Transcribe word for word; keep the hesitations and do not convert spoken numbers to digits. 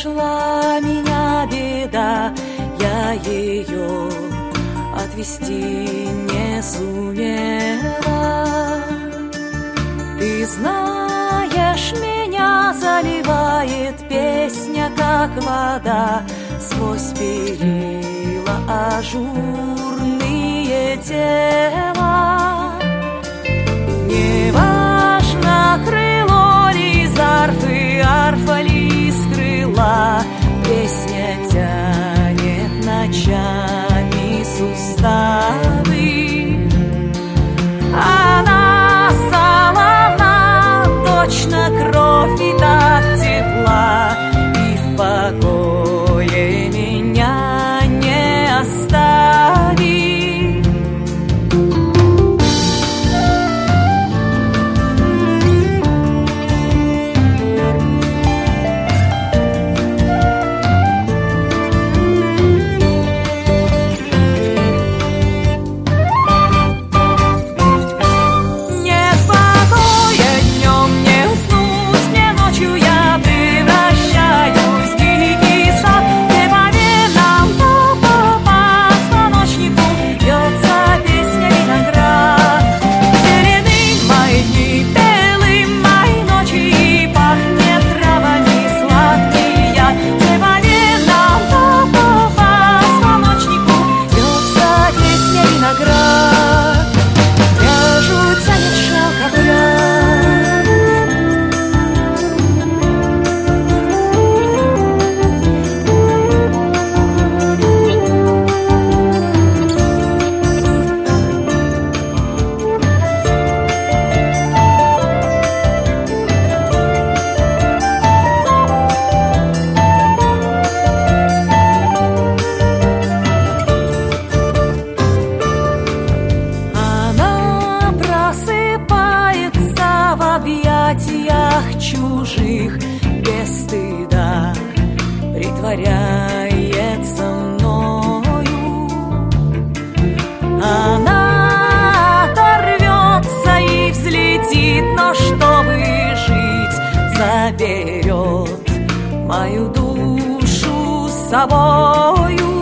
нашла меня беда, я ее отвести не сумела. Ты знаешь, меня заливает песня, как вода, сквозь перила ажурные тела. Неважно, крыло ли из арфы, арфа ли из крыла, песня тянет ночами суставы. Она солона, точно кровь, и так тепла, и в покое меня не оставит. Чужих без стыда притворяется мною. Она оторвется и взлетит, но чтобы жить, заберет мою душу с собою.